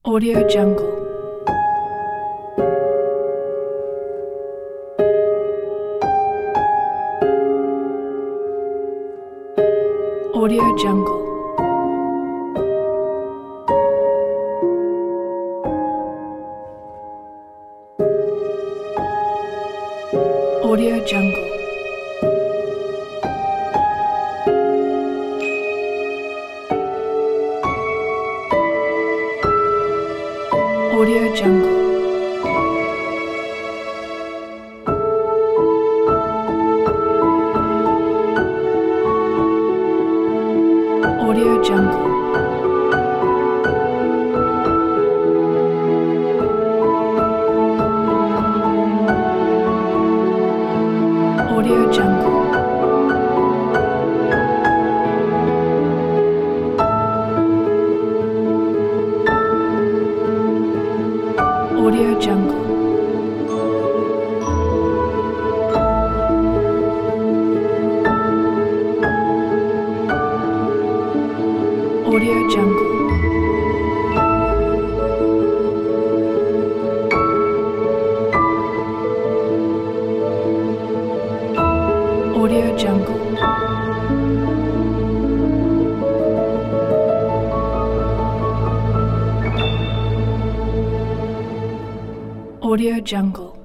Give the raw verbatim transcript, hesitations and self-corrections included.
Audio Jungle. Audio Jungle. Audio Jungle. Audio Jungle. Audio Jungle. Audio Jungle. Audio Jungle. Audio Jungle. Audio Jungle. Audio Jungle.